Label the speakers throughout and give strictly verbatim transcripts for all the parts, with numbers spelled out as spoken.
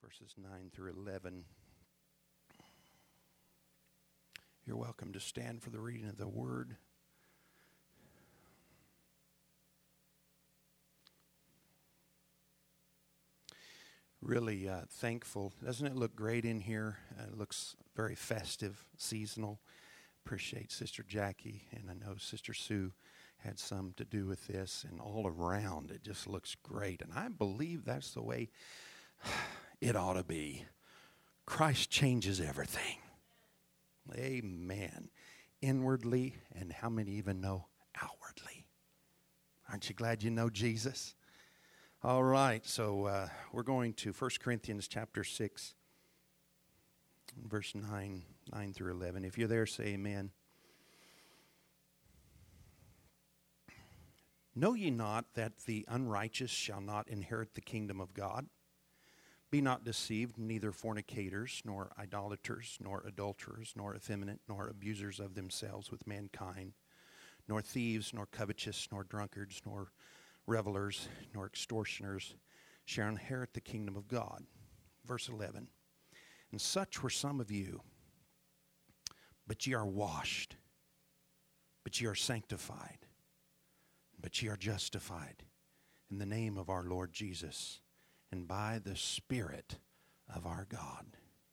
Speaker 1: verses nine through eleven. You're welcome to stand for the reading of the Word. Really uh, thankful. Doesn't it look great in here? Uh, it looks very festive, seasonal. Appreciate Sister Jackie, and I know Sister Sue had some to do with this, and all around it just looks great. And I believe that's the way it ought to be. Christ changes everything. Amen. Inwardly, and how many even know outwardly? Aren't you glad you know Jesus? All right, so uh, we're going to First Corinthians chapter six, verse nine, nine through eleven. If you're there, say amen. Know ye not that the unrighteous shall not inherit the kingdom of God? Be not deceived, neither fornicators, nor idolaters, nor adulterers, nor effeminate, nor abusers of themselves with mankind, nor thieves, nor covetous, nor drunkards, nor revelers, nor extortioners shall inherit the kingdom of God. Verse eleven. And such were some of you, but ye are washed, but ye are sanctified, but ye are justified in the name of our Lord Jesus, and by the Spirit of our God.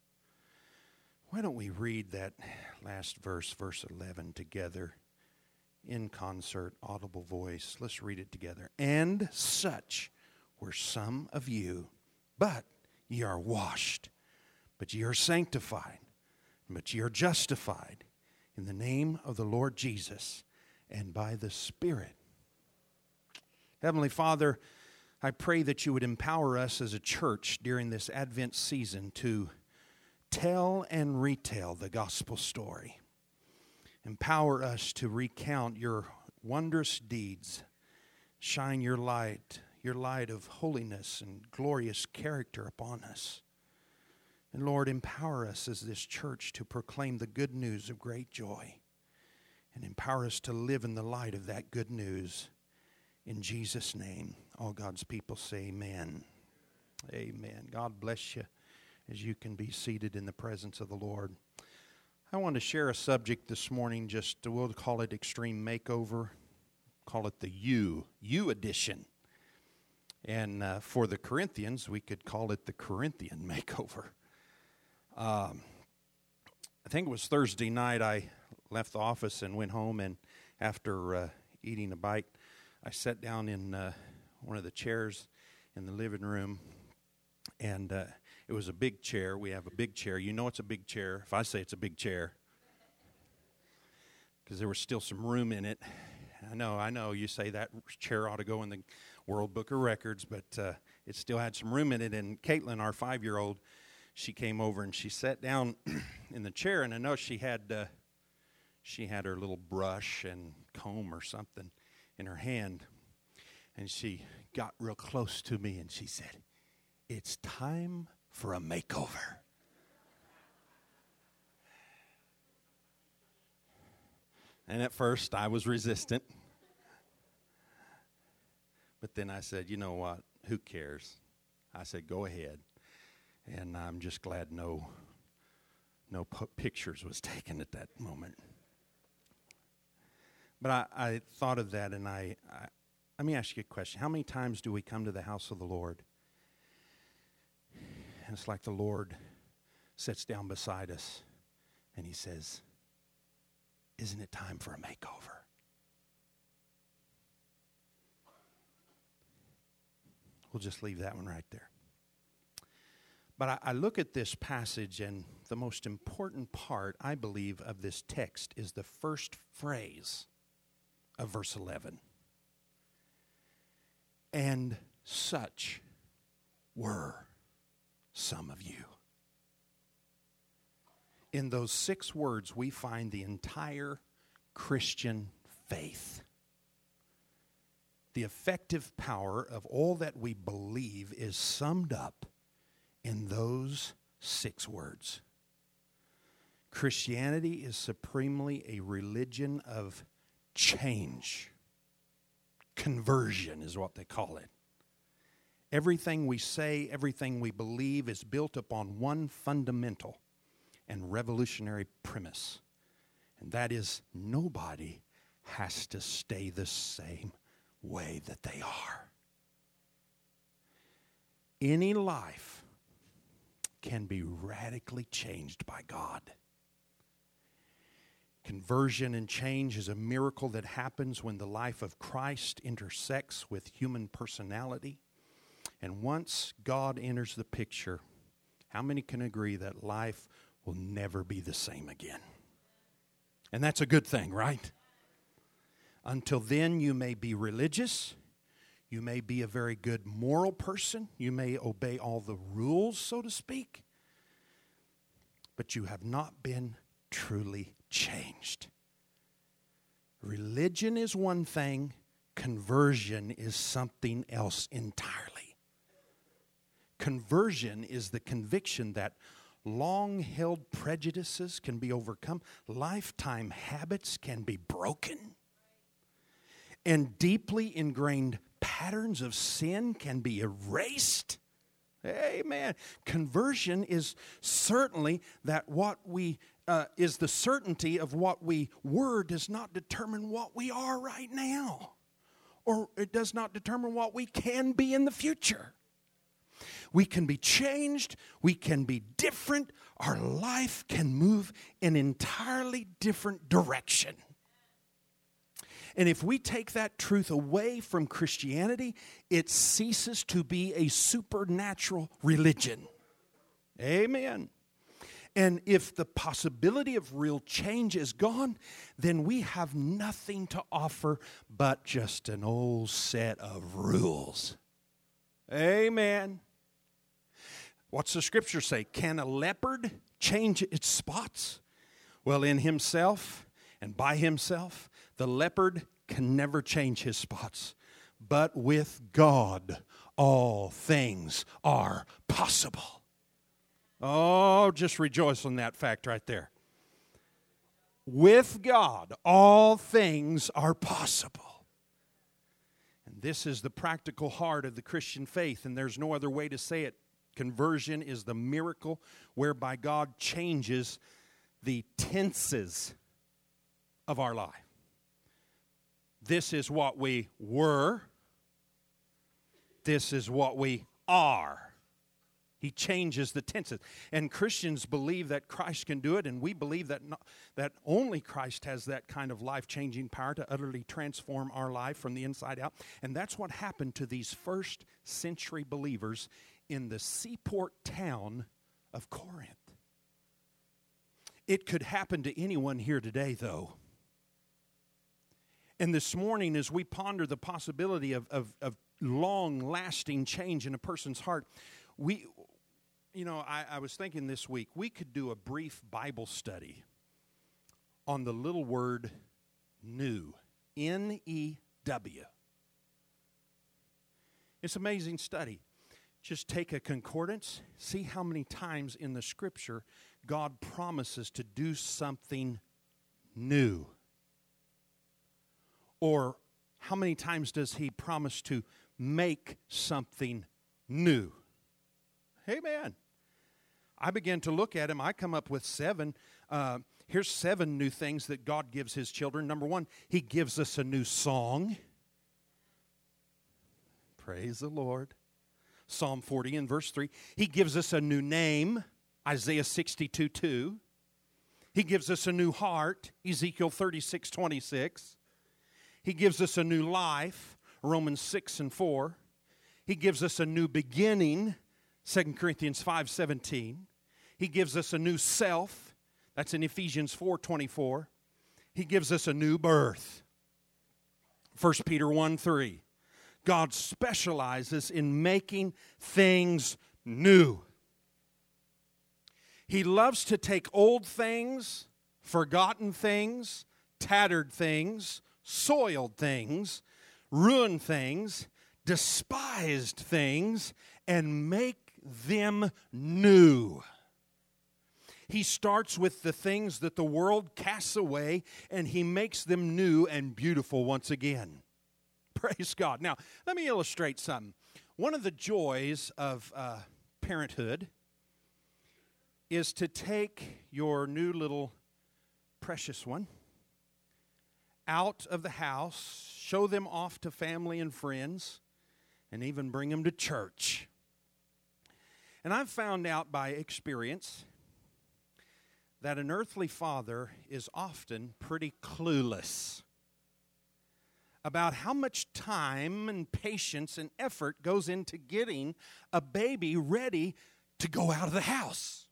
Speaker 1: Why don't we read that last verse, verse eleven, together in concert, audible voice. Let's read it together. And such were some of you, but ye are washed, but ye are sanctified, but ye are justified in the name of the Lord Jesus and by the Spirit. Heavenly Father, I pray that you would empower us as a church during this Advent season to tell and retell the gospel story. Empower us to recount your wondrous deeds. Shine your light, your light of holiness and glorious character upon us. And Lord, empower us as this church to proclaim the good news of great joy. And empower us to live in the light of that good news. In Jesus' name, all God's people say amen. Amen. God bless you as you can be seated in the presence of the Lord. I want to share a subject this morning, just we'll call it Extreme Makeover, call it the You, You edition. And uh, for the Corinthians, we could call it the Corinthian Makeover. Um, I think it was Thursday night I left the office and went home, and after uh, eating a bite, I sat down in uh, one of the chairs in the living room, and uh, it was a big chair. We have a big chair. You know it's a big chair if I say it's a big chair, because there was still some room in it. I know, I know, you say that chair ought to go in the World Book of Records, but uh, it still had some room in it. And Caitlin, our five-year-old, she came over and she sat down in the chair, and I know she had uh, she had her little brush and comb or something in her hand, and she got real close to me and she said, "It's time for a makeover." And at first I was resistant, but then I said, you know what, who cares? I said, go ahead. And I'm just glad no no p- pictures was taken at that moment. But I, I thought of that, and I, I let me ask you a question. How many times do we come to the house of the Lord? And it's like the Lord sits down beside us, and he says, isn't it time for a makeover? We'll just leave that one right there. But I, I look at this passage, and the most important part, I believe, of this text is the first phrase of verse eleven. And such were some of you. In those six words, we find the entire Christian faith. The effective power of all that we believe is summed up in those six words. Christianity is supremely a religion of change. Conversion is what they call it. Everything we say, everything we believe is built upon one fundamental and revolutionary premise. And that is nobody has to stay the same way that they are. Any life can be radically changed by God. Conversion and change is a miracle that happens when the life of Christ intersects with human personality. And once God enters the picture, how many can agree that life will never be the same again? And that's a good thing, right? Until then, you may be religious. You may be a very good moral person. You may obey all the rules, so to speak. But you have not been truly changed. Religion is one thing. Conversion is something else entirely. Conversion is the conviction that long-held prejudices can be overcome, lifetime habits can be broken, and deeply ingrained patterns of sin can be erased. Amen. Conversion is certainly that what we uh, is the certainty of what we were does not determine what we are right now, or it does not determine what we can be in the future. We can be changed. We can be different. Our life can move in an entirely different direction. And if we take that truth away from Christianity, it ceases to be a supernatural religion. Amen. And if the possibility of real change is gone, then we have nothing to offer but just an old set of rules. Amen. What's the scripture say? Can a leopard change its spots? Well, in himself and by himself, the leopard can never change his spots. But with God, all things are possible. Oh, just rejoice in that fact right there. With God, all things are possible. And this is the practical heart of the Christian faith, and there's no other way to say it. Conversion is the miracle whereby God changes the tenses of our life. This is what we were. This is what we are. He changes the tenses. And Christians believe that Christ can do it, and we believe that, not, that only Christ has that kind of life-changing power to utterly transform our life from the inside out. And that's what happened to these first century believers in the seaport town of Corinth. It could happen to anyone here today, though. And this morning, as we ponder the possibility of, of, of long-lasting change in a person's heart, we, you know, I, I was thinking this week, we could do a brief Bible study on the little word new, N E W. It's an amazing study. Just take a concordance, see how many times in the Scripture God promises to do something new. Or how many times does He promise to make something new? Amen. I began to look at Him. I come up with seven. Uh, here's seven new things that God gives His children. Number one, He gives us a new song. Praise the Lord. Psalm forty and verse three. He gives us a new name, Isaiah sixty-two two. He gives us a new heart, Ezekiel thirty-six twenty-six. He gives us a new life, Romans six and four. He gives us a new beginning, Second Corinthians five seventeen. He gives us a new self, that's in Ephesians four twenty-four. He gives us a new birth, First Peter one three. God specializes in making things new. He loves to take old things, forgotten things, tattered things, soiled things, ruined things, despised things, and make them new. He starts with the things that the world casts away, and He makes them new and beautiful once again. Praise God. Now, let me illustrate something. One of the joys of uh, parenthood is to take your new little precious one out of the house, show them off to family and friends, and even bring them to church. And I've found out by experience that an earthly father is often pretty clueless about how much time and patience and effort goes into getting a baby ready to go out of the house.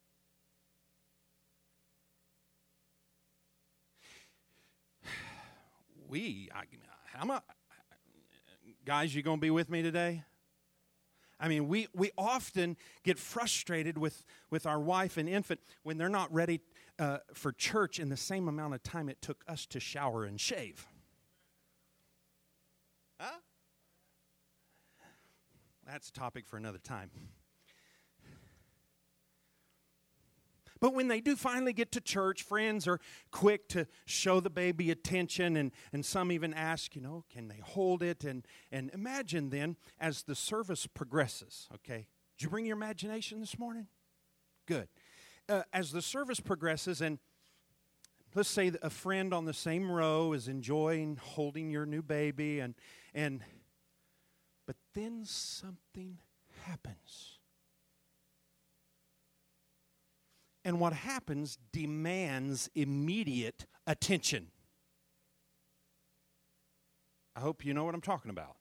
Speaker 1: We, I, how much, guys, you going to be with me today? I mean, we, we often get frustrated with, with our wife and infant when they're not ready uh, for church in the same amount of time it took us to shower and shave. Huh? That's a topic for another time. But when they do finally get to church, friends are quick to show the baby attention, and, and some even ask, you know, can they hold it? And, and imagine then, as the service progresses, okay? Did you bring your imagination this morning? Good. Uh, as the service progresses, and let's say that a friend on the same row is enjoying holding your new baby, and and but then something happens. And what happens demands immediate attention. I hope you know what I'm talking about.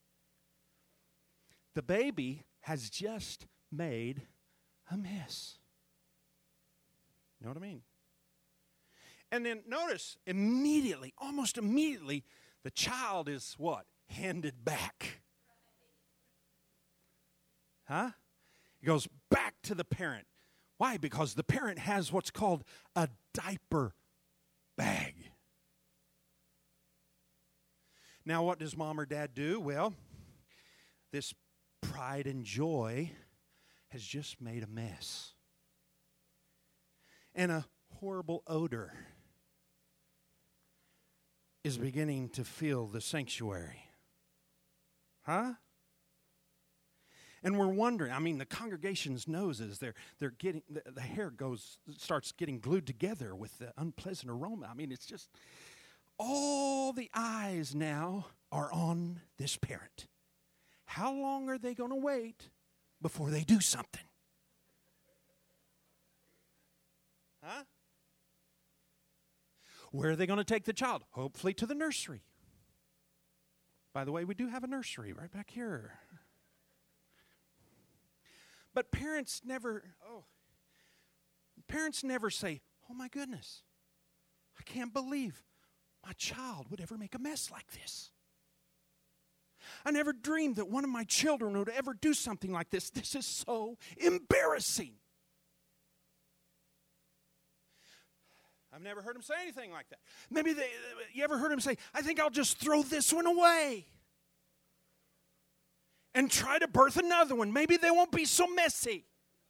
Speaker 1: The baby has just made a mess. You know what I mean? And then notice, immediately, almost immediately, the child is what? Handed back. Huh? It goes back to the parent. Why? Because the parent has what's called a diaper bag. Now, what does mom or dad do? Well, this pride and joy has just made a mess. And a horrible odor is beginning to fill the sanctuary. Huh? And we're wondering, I mean, the congregation's noses, they're, they're getting, the, the hair goes, starts getting glued together with the unpleasant aroma. I mean, it's just, all the eyes now are on this parent. How long are they going to wait before they do something? Huh? Where are they going to take the child? Hopefully to the nursery. By the way, we do have a nursery right back here. But parents never, oh, parents never say, oh my goodness, I can't believe my child would ever make a mess like this. I never dreamed that one of my children would ever do something like this. This is so embarrassing. I've never heard them say anything like that. Maybe they, you ever heard them say, I think I'll just throw this one away and try to birth another one. Maybe they won't be so messy.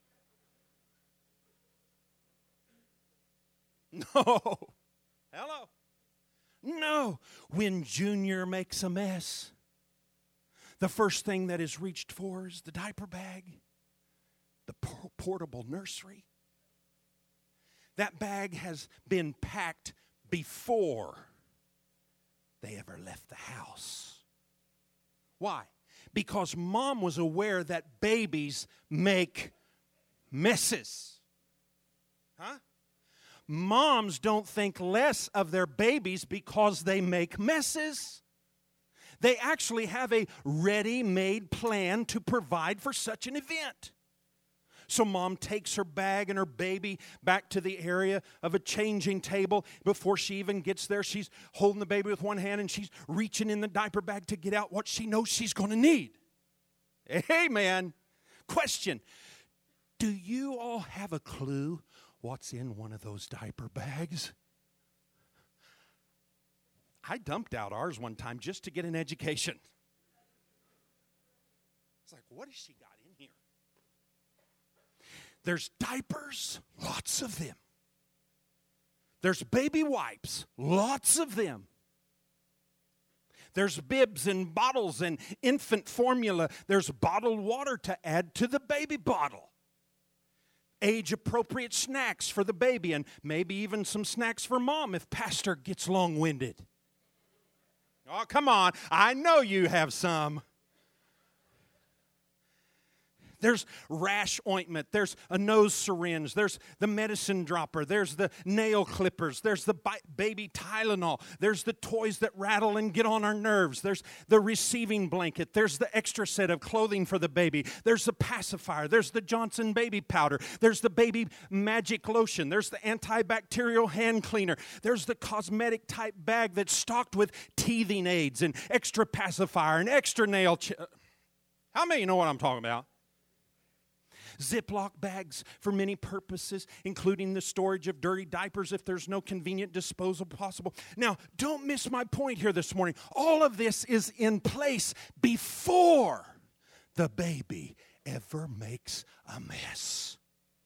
Speaker 1: No. Hello. No. When Junior makes a mess, the first thing that is reached for is the diaper bag, the por- portable nursery. That bag has been packed before they ever left the house. Why? Because mom was aware that babies make messes. Huh? Moms don't think less of their babies because they make messes. They actually have a ready-made plan to provide for such an event. So mom takes her bag and her baby back to the area of a changing table. Before she even gets there, she's holding the baby with one hand and she's reaching in the diaper bag to get out what she knows she's going to need. Hey, man. Question. Do you all have a clue what's in one of those diaper bags? I dumped out ours one time just to get an education. It's like, what has she got in here? There's diapers, lots of them. There's baby wipes, lots of them. There's bibs and bottles and infant formula. There's bottled water to add to the baby bottle. Age-appropriate snacks for the baby, and maybe even some snacks for mom if pastor gets long-winded. Oh, come on. I know you have some. There's rash ointment. There's a nose syringe. There's the medicine dropper. There's the nail clippers. There's the bi- baby Tylenol. There's the toys that rattle and get on our nerves. There's the receiving blanket. There's the extra set of clothing for the baby. There's the pacifier. There's the Johnson baby powder. There's the baby magic lotion. There's the antibacterial hand cleaner. There's the cosmetic type bag that's stocked with teething aids and extra pacifier and extra nail. Ch- How many know what I'm talking about? Ziploc bags for many purposes, including the storage of dirty diapers if there's no convenient disposal possible. Now, don't miss my point here this morning. All of this is in place before the baby ever makes a mess.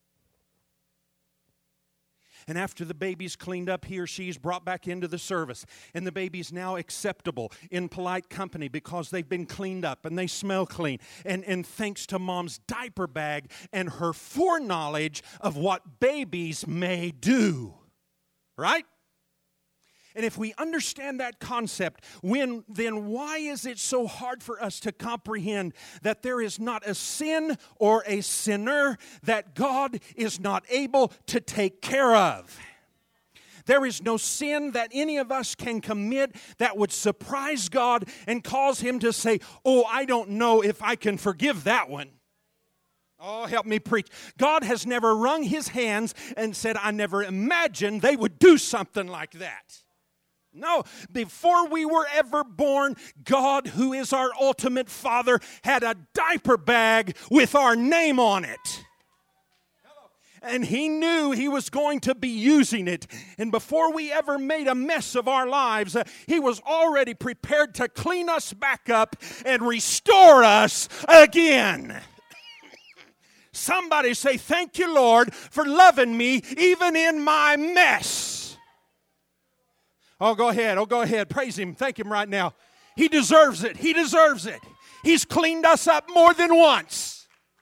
Speaker 1: And after the baby's cleaned up, he or she is brought back into the service. And the baby's now acceptable in polite company because they've been cleaned up and they smell clean. And, and thanks to mom's diaper bag and her foreknowledge of what babies may do. Right? And if we understand that concept, when, then why is it so hard for us to comprehend that there is not a sin or a sinner that God is not able to take care of? There is no sin that any of us can commit that would surprise God and cause Him to say, oh, I don't know if I can forgive that one. Oh, help me preach. God has never wrung His hands and said, I never imagined they would do something like that. No, before we were ever born, God, who is our ultimate Father, had a diaper bag with our name on it. And He knew He was going to be using it. And before we ever made a mess of our lives, uh, He was already prepared to clean us back up and restore us again. Somebody say, thank you, Lord, for loving me even in my mess. Oh, go ahead. Oh, go ahead. Praise Him. Thank Him right now. He deserves it. He deserves it. He's cleaned us up more than once.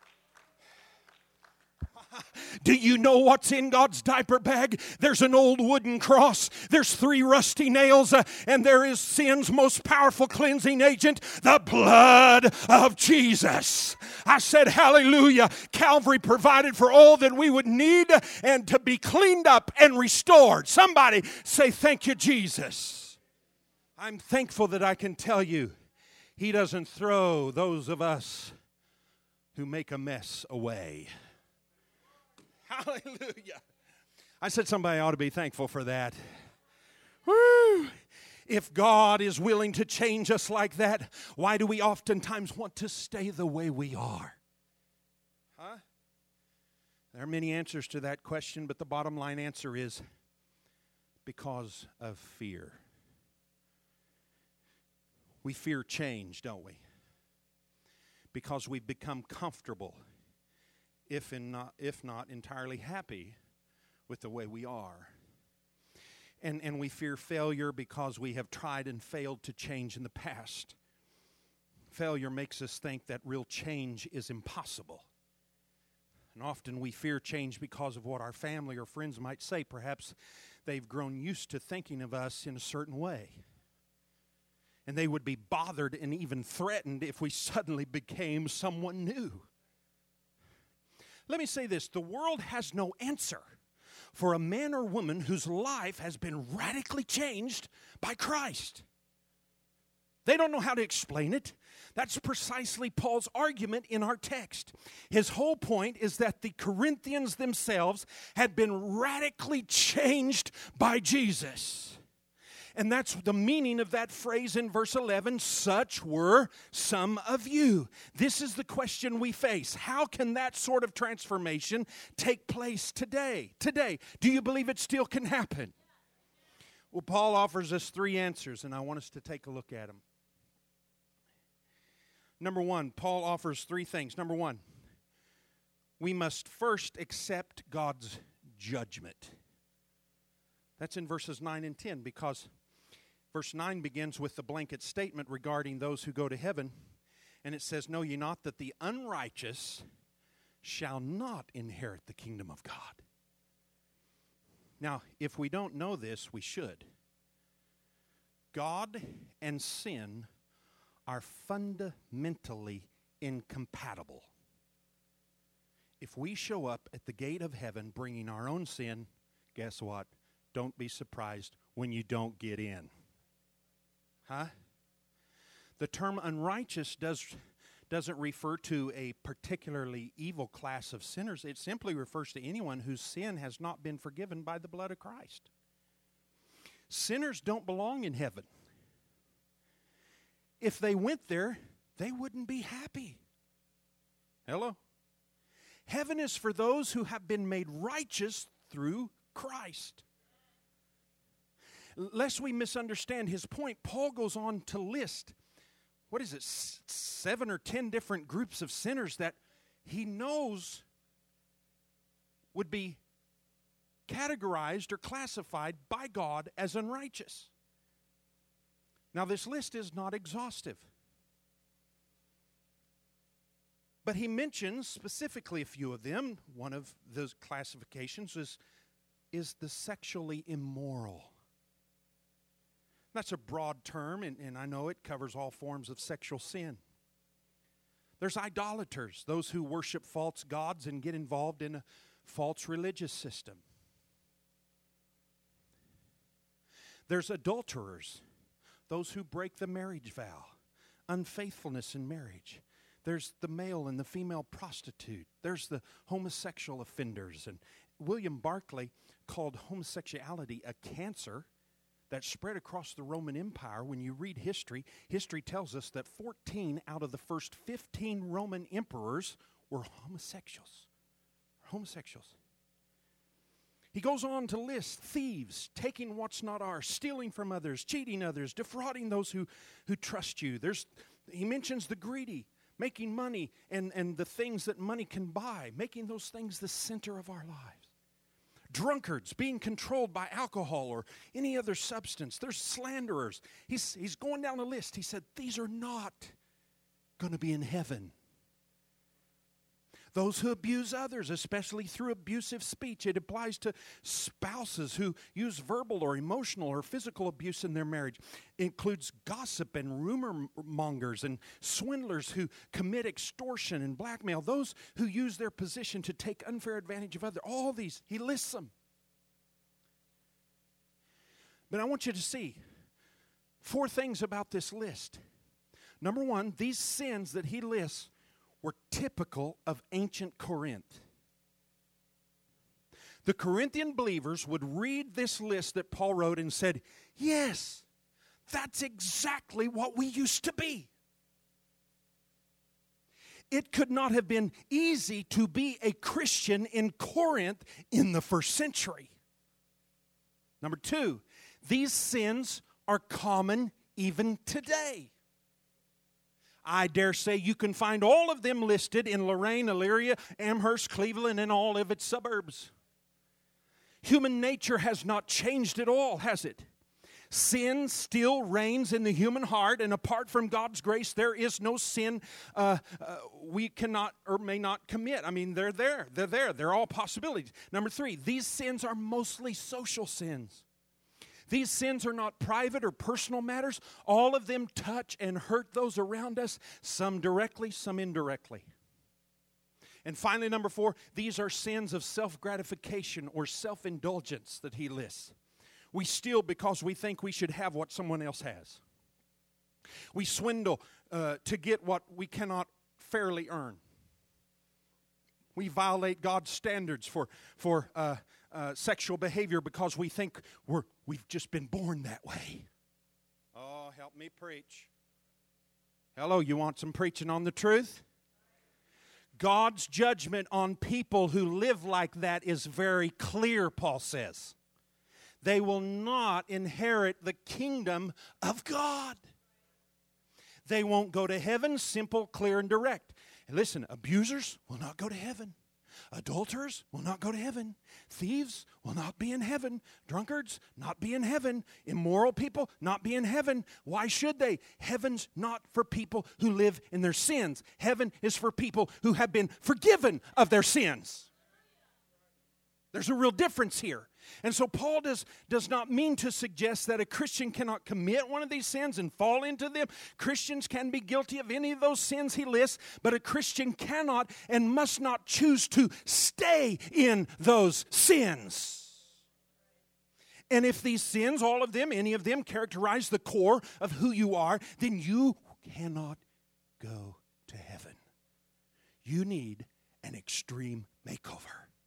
Speaker 1: Do you know what's in God's diaper bag? There's an old wooden cross. There's three rusty nails. Uh, and there is sin's most powerful cleansing agent, the blood of Jesus. I said, hallelujah. Calvary provided for all that we would need and to be cleaned up and restored. Somebody say, thank you, Jesus. I'm thankful that I can tell you He doesn't throw those of us who make a mess away. Hallelujah. I said somebody ought to be thankful for that. Woo! If God is willing to change us like that, why do we oftentimes want to stay the way we are? Huh? There are many answers to that question, but the bottom line answer is because of fear. We fear change, don't we? Because we've become comfortable, if, in not, if not entirely happy with the way we are. And, and we fear failure because we have tried and failed to change in the past. Failure makes us think that real change is impossible. And often we fear change because of what our family or friends might say. Perhaps they've grown used to thinking of us in a certain way. And they would be bothered and even threatened if we suddenly became someone new. Let me say this, the world has no answer for a man or woman whose life has been radically changed by Christ. They don't know how to explain it. That's precisely Paul's argument in our text. His whole point is that the Corinthians themselves had been radically changed by Jesus. And that's the meaning of that phrase in verse eleven, such were some of you. This is the question we face. How can that sort of transformation take place today? Today, do you believe it still can happen? Well, Paul offers us three answers, and I want us to take a look at them. Number one, Paul offers three things. Number one, we must first accept God's judgment. That's in verses nine and ten, because Verse nine begins with the blanket statement regarding those who go to heaven. And it says, "Know ye not that the unrighteous shall not inherit the kingdom of God?" Now, if we don't know this, we should. God and sin are fundamentally incompatible. If we show up at the gate of heaven bringing our own sin, guess what? Don't be surprised when you don't get in. Huh? The term unrighteous does, doesn't refer to a particularly evil class of sinners. It simply refers to anyone whose sin has not been forgiven by the blood of Christ. Sinners don't belong in heaven. If they went there, they wouldn't be happy. Hello? Heaven is for those who have been made righteous through Christ. Lest we misunderstand his point, Paul goes on to list, what is it, seven or ten different groups of sinners that he knows would be categorized or classified by God as unrighteous. Now, this list is not exhaustive. But he mentions specifically a few of them. One of those classifications is, is the sexually immoral. That's a broad term, and, and I know it covers all forms of sexual sin. There's idolaters, those who worship false gods and get involved in a false religious system. There's adulterers, those who break the marriage vow, unfaithfulness in marriage. There's the male and the female prostitute. There's the homosexual offenders. And William Barclay called homosexuality a cancer that spread across the Roman Empire. When you read history, history tells us that fourteen out of the first fifteen Roman emperors were homosexuals. Homosexuals. He goes on to list thieves, taking what's not ours, stealing from others, cheating others, defrauding those who, who trust you. There's, he mentions the greedy, making money and, and the things that money can buy, making those things the center of our lives. Drunkards, being controlled by alcohol or any other substance. There's slanderers. He's, he's going down the list. He said, these are not going to be in heaven. Those who abuse others, especially through abusive speech. It applies to spouses who use verbal or emotional or physical abuse in their marriage. It includes gossip and rumor mongers and swindlers who commit extortion and blackmail. Those who use their position to take unfair advantage of others. All these, he lists them. But I want you to see four things about this list. Number one, these sins that he lists were typical of ancient Corinth. The Corinthian believers would read this list that Paul wrote and said, yes, that's exactly what we used to be. It could not have been easy to be a Christian in Corinth in the first century. Number two, these sins are common even today. I dare say you can find all of them listed in Lorain, Elyria, Amherst, Cleveland, and all of its suburbs. Human nature has not changed at all, has it? Sin still reigns in the human heart, and apart from God's grace, there is no sin uh, uh, we cannot or may not commit. I mean, they're there. They're there. They're all possibilities. Number three, these sins are mostly social sins. These sins are not private or personal matters. All of them touch and hurt those around us, some directly, some indirectly. And finally, number four, these are sins of self-gratification or self-indulgence that he lists. We steal because we think we should have what someone else has. We swindle uh, to get what we cannot fairly earn. We violate God's standards for, for uh, uh, sexual behavior because we think we're, we've just been born that way. Oh, help me preach. Hello, you want some preaching on the truth? God's judgment on people who live like that is very clear, Paul says. They will not inherit the kingdom of God. They won't go to heaven, simple, clear, and direct. And listen, abusers will not go to heaven. Adulterers will not go to heaven. Thieves will not be in heaven. Drunkards, not be in heaven. Immoral people, not be in heaven. Why should they? Heaven's not for people who live in their sins. Heaven is for people who have been forgiven of their sins. There's a real difference here. And so Paul does, does not mean to suggest that a Christian cannot commit one of these sins and fall into them. Christians can be guilty of any of those sins he lists, but a Christian cannot and must not choose to stay in those sins. And if these sins, all of them, any of them, characterize the core of who you are, then you cannot go to heaven. You need an extreme makeover.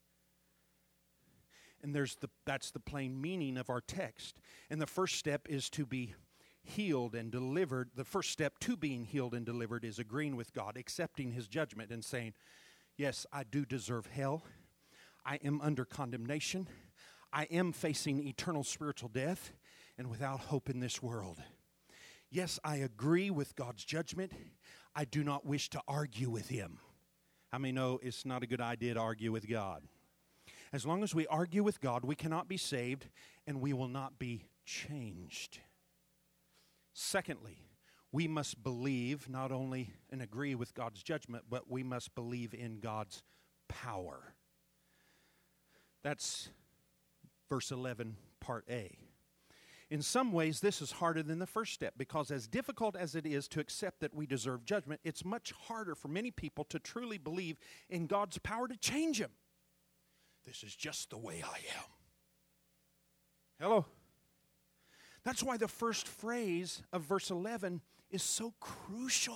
Speaker 1: And there's the that's the plain meaning of our text. And the first step is to be healed and delivered. The first step to being healed and delivered is agreeing with God, accepting His judgment and saying, yes, I do deserve hell. I am under condemnation. I am facing eternal spiritual death and without hope in this world. Yes, I agree with God's judgment. I do not wish to argue with Him. How many know it's not a good idea to argue with God? As long as we argue with God, we cannot be saved and we will not be changed. Secondly, we must believe not only and agree with God's judgment, but we must believe in God's power. That's verse eleven, part A. In some ways, this is harder than the first step because as difficult as it is to accept that we deserve judgment, it's much harder for many people to truly believe in God's power to change them. This is just the way I am. Hello? That's why the first phrase of verse eleven is so crucial.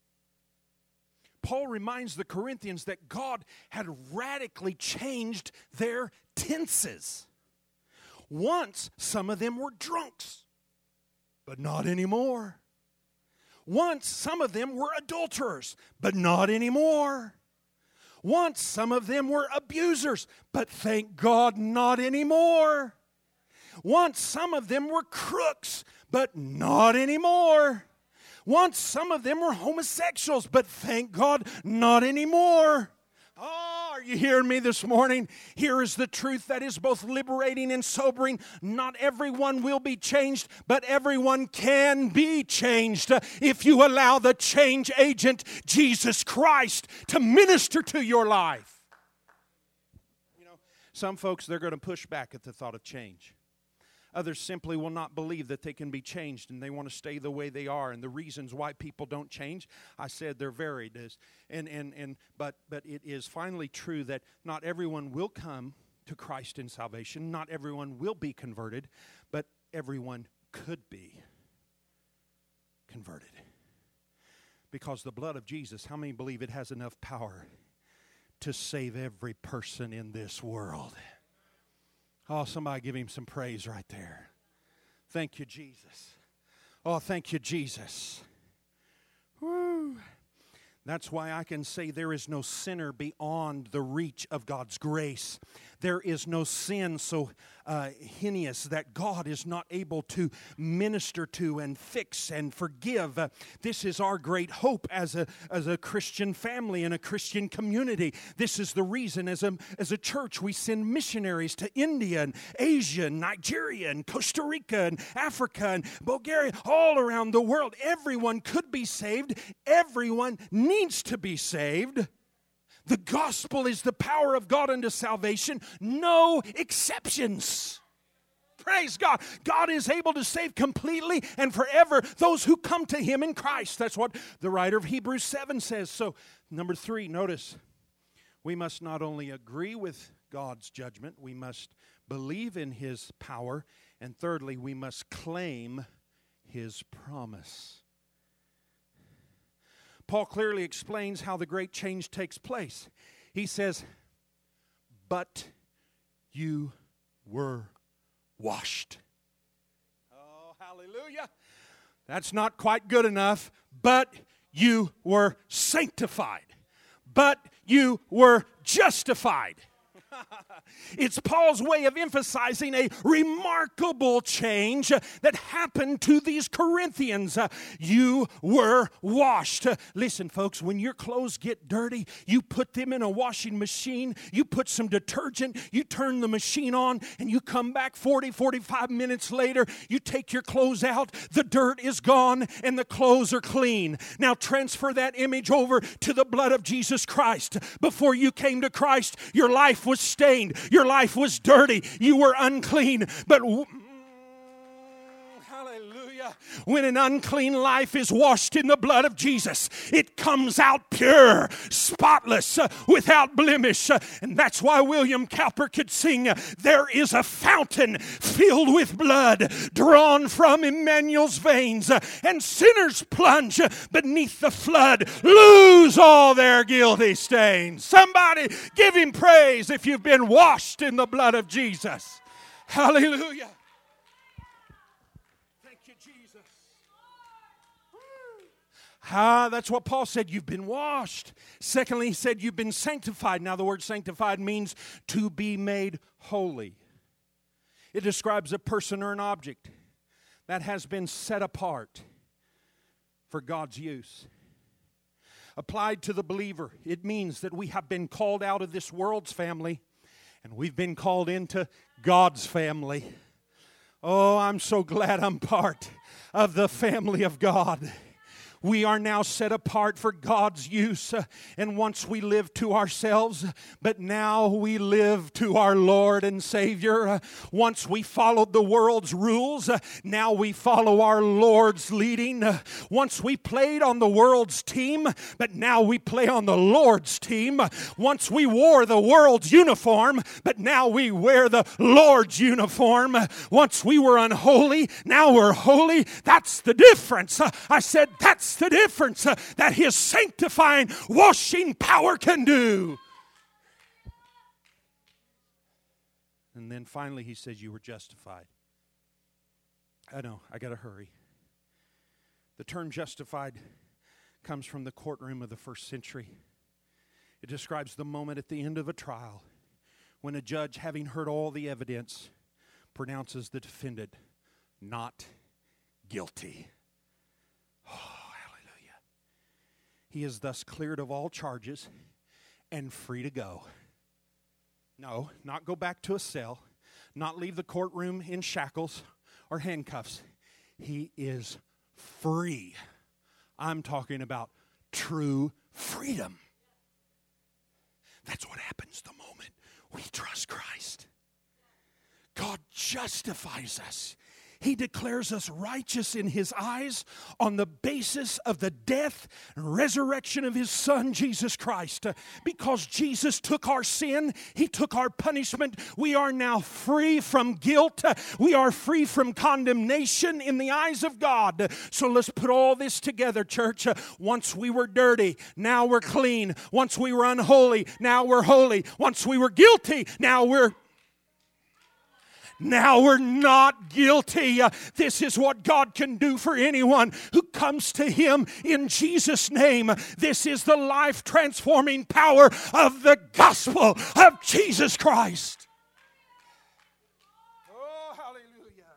Speaker 1: Paul reminds the Corinthians that God had radically changed their tenses. Once, some of them were drunks, but not anymore. Once, some of them were adulterers, but not anymore. Once, some of them were abusers, but thank God, not anymore. Once, some of them were crooks, but not anymore. Once, some of them were homosexuals, but thank God, not anymore. Oh, are you hearing me this morning? Here is the truth that is both liberating and sobering. Not everyone will be changed, but everyone can be changed if you allow the change agent, Jesus Christ, to minister to your life. You know, some folks, they're going to push back at the thought of change. Others simply will not believe that they can be changed and they want to stay the way they are. And the reasons why people don't change, I said they're varied. And, and, and, but, but it is finally true that not everyone will come to Christ in salvation. Not everyone will be converted, but everyone could be converted. Because the blood of Jesus, how many believe it has enough power to save every person in this world? Oh, somebody give Him some praise right there. Thank you, Jesus. Oh, thank you, Jesus. Woo. That's why I can say there is no sinner beyond the reach of God's grace. There is no sin so uh, heinous that God is not able to minister to and fix and forgive. Uh, this is our great hope as a as a Christian family and a Christian community. This is the reason as a, as a church we send missionaries to India and Asia and Nigeria and Costa Rica and Africa and Bulgaria, all around the world. Everyone could be saved. Everyone needs to be saved. The gospel is the power of God unto salvation. No exceptions. Praise God. God is able to save completely and forever those who come to Him in Christ. That's what the writer of Hebrews seven says. So, number three, notice, we must not only agree with God's judgment, we must believe in His power, and thirdly, we must claim His promise. Paul clearly explains how the great change takes place. He says, but you were washed. Oh, hallelujah. That's not quite good enough. But you were sanctified. But you were justified. It's Paul's way of emphasizing a remarkable change that happened to these Corinthians. You were washed. Listen, folks, when your clothes get dirty, you put them in a washing machine, you put some detergent, you turn the machine on, and you come back forty, forty-five minutes later, you take your clothes out, the dirt is gone, and the clothes are clean. Now transfer that image over to the blood of Jesus Christ. Before you came to Christ, your life was stained. Your life was dirty. You were unclean. But w- hallelujah. When an unclean life is washed in the blood of Jesus, it comes out pure, spotless, uh, without blemish. Uh, and that's why William Cowper could sing, uh, there is a fountain filled with blood drawn from Emmanuel's veins, uh, and sinners plunge uh, beneath the flood, lose all their guilty stains. Somebody give him praise if you've been washed in the blood of Jesus. Hallelujah. Ah, that's what Paul said. You've been washed. Secondly, he said you've been sanctified. Now, the word sanctified means to be made holy. It describes a person or an object that has been set apart for God's use. Applied to the believer, it means that we have been called out of this world's family and we've been called into God's family. Oh, I'm so glad I'm part of the family of God. We are now set apart for God's use. Uh, and once we lived to ourselves, but now we live to our Lord and Savior. Uh, once we followed the world's rules, uh, now we follow our Lord's leading. Uh, once we played on the world's team, but now we play on the Lord's team. Uh, once we wore the world's uniform, but now we wear the Lord's uniform. Uh, once we were unholy, now we're holy. That's the difference. Uh, I said that's the difference uh, that His sanctifying, washing power can do. And then finally he says you were justified. I know, I got to hurry. The term justified comes from the courtroom of the first century. It describes the moment at the end of a trial when a judge, having heard all the evidence, pronounces the defendant not guilty. He is thus cleared of all charges and free to go. No, not go back to a cell, not leave the courtroom in shackles or handcuffs. He is free. I'm talking about true freedom. That's what happens the moment we trust Christ. God justifies us. He declares us righteous in His eyes on the basis of the death and resurrection of His Son, Jesus Christ. Because Jesus took our sin, He took our punishment, we are now free from guilt. We are free from condemnation in the eyes of God. So let's put all this together, church. Once we were dirty, now we're clean. Once we were unholy, now we're holy. Once we were guilty, now we're Now we're not guilty. Uh, this is what God can do for anyone who comes to Him in Jesus' name. This is the life-transforming power of the gospel of Jesus Christ. Oh, hallelujah.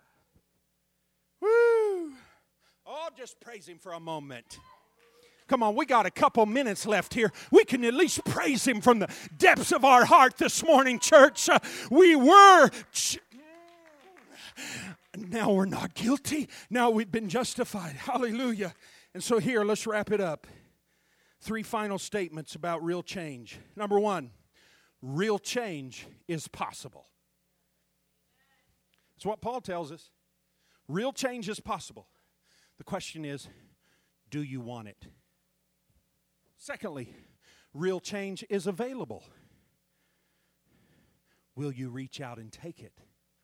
Speaker 1: Woo. Oh, just praise Him for a moment. Come on, we got a couple minutes left here. We can at least praise Him from the depths of our heart this morning, church. Uh, we were... Ch- Now we're not guilty. Now we've been justified. Hallelujah. And so here, let's wrap it up. Three final statements about real change. Number one, real change is possible. That's what Paul tells us. Real change is possible. The question is, do you want it? Secondly, real change is available. Will you reach out and take it?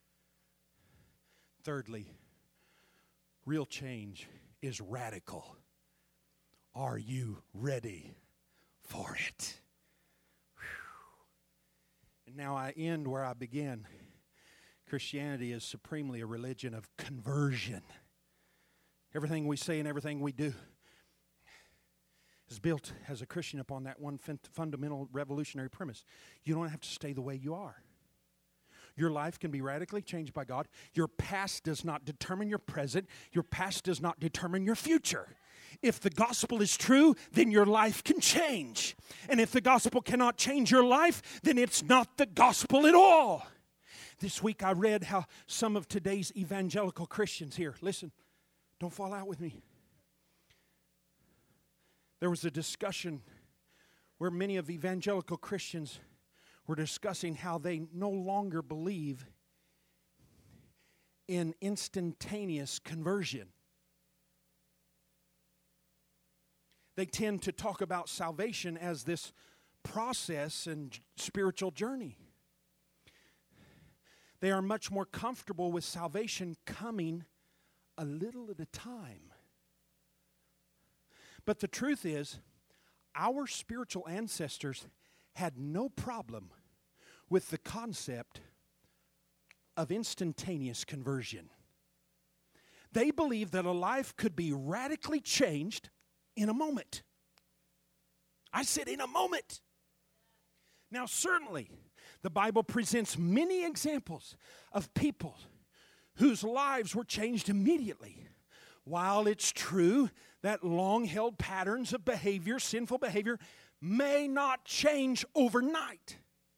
Speaker 1: Thirdly, real change is radical. Are you ready for it? Whew. And now I end where I began. Christianity is supremely a religion of conversion. Everything we say and everything we do. is built as a Christian upon that one fundamental revolutionary premise. You don't have to stay the way you are. Your life can be radically changed by God. Your past does not determine your present. Your past does not determine your future. If the gospel is true, then your life can change. And if the gospel cannot change your life, then it's not the gospel at all. This week I read how some of today's evangelical Christians here, listen, don't fall out with me. There was a discussion where many of evangelical Christians were discussing how they no longer believe in instantaneous conversion. They tend to talk about salvation as this process and spiritual journey. They are much more comfortable with salvation coming a little at a time. But the truth is, our spiritual ancestors had no problem with the concept of instantaneous conversion. They believed that a life could be radically changed in a moment. I said in a moment. Now, certainly, the Bible presents many examples of people whose lives were changed immediately. While it's true that long-held patterns of behavior, sinful behavior, may not change overnight.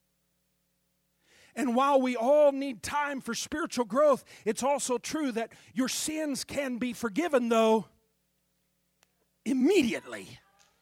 Speaker 1: And while we all need time for spiritual growth, it's also true that your sins can be forgiven, though, immediately.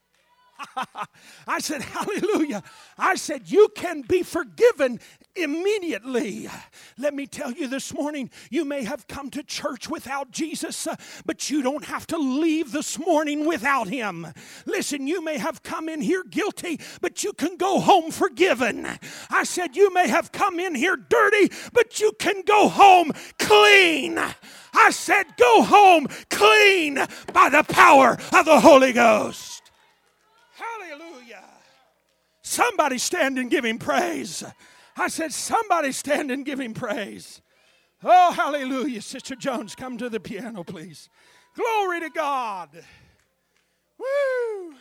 Speaker 1: I said, hallelujah. I said, you can be forgiven immediately. Let me tell you this morning, you may have come to church without Jesus, uh, but you don't have to leave this morning without Him. Listen, you may have come in here guilty, but you can go home forgiven. I said, you may have come in here dirty, but you can go home clean. I said, go home clean by the power of the Holy Ghost. Hallelujah. Somebody stand and give Him praise. I said, somebody stand and give Him praise. Oh, hallelujah. Sister Jones, come to the piano, please. Glory to God. Woo.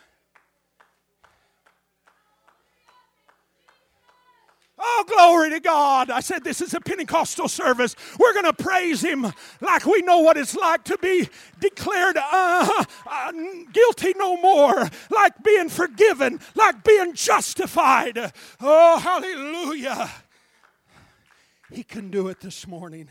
Speaker 1: Oh, glory to God. I said this is a Pentecostal service. We're going to praise Him like we know what it's like to be declared uh, uh, guilty no more, like being forgiven, like being justified. Oh, hallelujah. He can do it this morning.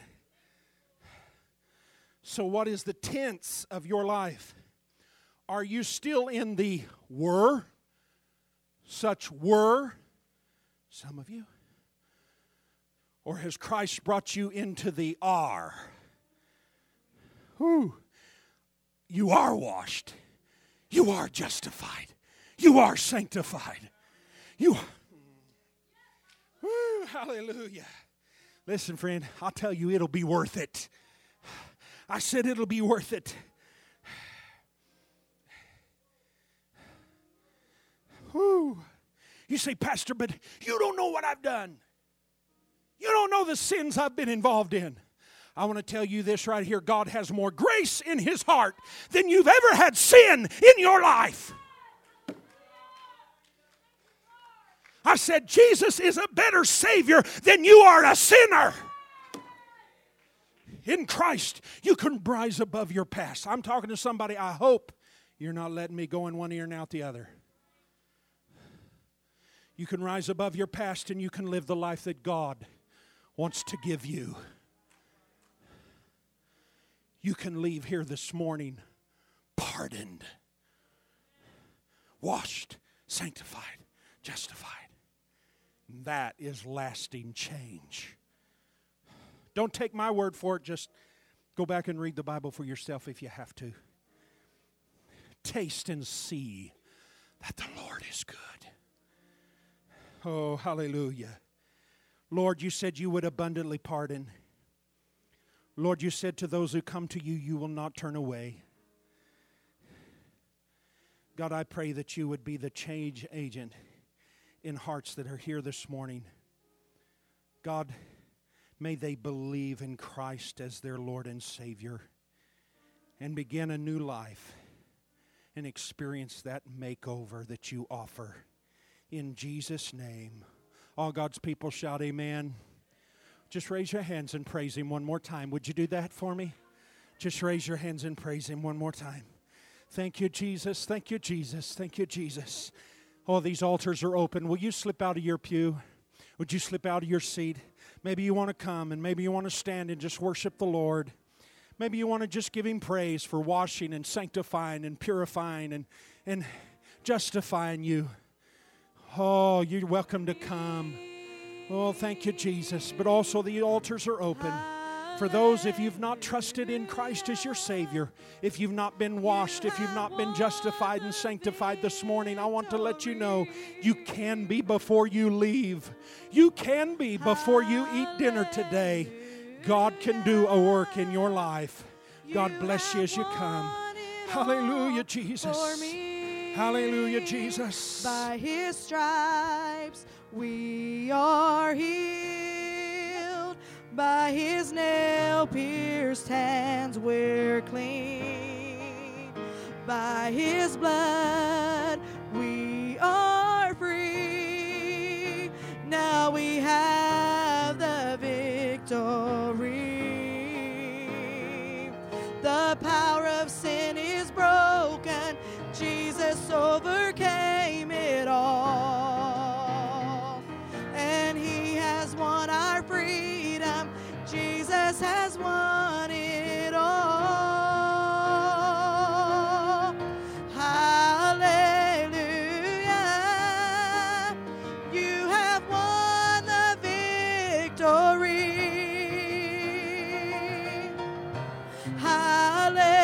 Speaker 1: So what is the tense of your life? Are you still in the were? Such were some of you? Or has Christ brought you into the are? Whew. You are washed. You are justified. You are sanctified. You are. Whew, hallelujah. Listen, friend, I'll tell you, it'll be worth it. I said it'll be worth it. Whew. You say, Pastor, but you don't know what I've done. You don't know the sins I've been involved in. I want to tell you this right here. God has more grace in His heart than you've ever had sin in your life. I said, Jesus is a better Savior than you are a sinner. In Christ, you can rise above your past. I'm talking to somebody, I hope you're not letting me go in one ear and out the other. You can rise above your past and you can live the life that God wants to give you. You can leave here this morning pardoned, washed, sanctified, justified. That is lasting change. Don't take my word for it. Just go back and read the Bible for yourself if you have to. Taste and see that the Lord is good. Oh, hallelujah. Lord, you said you would abundantly pardon. Lord, you said to those who come to you, you will not turn away. God, I pray that you would be the change agent in hearts that are here this morning. God, may they believe in Christ as their Lord and Savior and begin a new life and experience that makeover that you offer. In Jesus' name. All God's people shout amen. Just raise your hands and praise Him one more time. Would you do that for me? Just raise your hands and praise Him one more time. Thank you, Jesus. Thank you, Jesus. Thank you, Jesus. Oh, these altars are open. Will you slip out of your pew? Would you slip out of your seat? Maybe you want to come and maybe you want to stand and just worship the Lord. Maybe you want to just give Him praise for washing and sanctifying and purifying and, and justifying you. Oh, you're welcome to come. Oh, thank you, Jesus. But also the altars are open. For those, if you've not trusted in Christ as your Savior, if you've not been washed, if you've not been justified and sanctified this morning, I want to let you know you can be before you leave. You can be before you eat dinner today. God can do a work in your life. God bless you as you come. Hallelujah, Jesus. Hallelujah, Jesus.
Speaker 2: By His stripes we are healed. By His nail-pierced hands we're clean. By His blood we are free. Now we have the victory. The power of sin is broken. Jesus overcame it all. And He has won our freedom. Jesus has won it all. Hallelujah. You have won the victory. Hallelujah.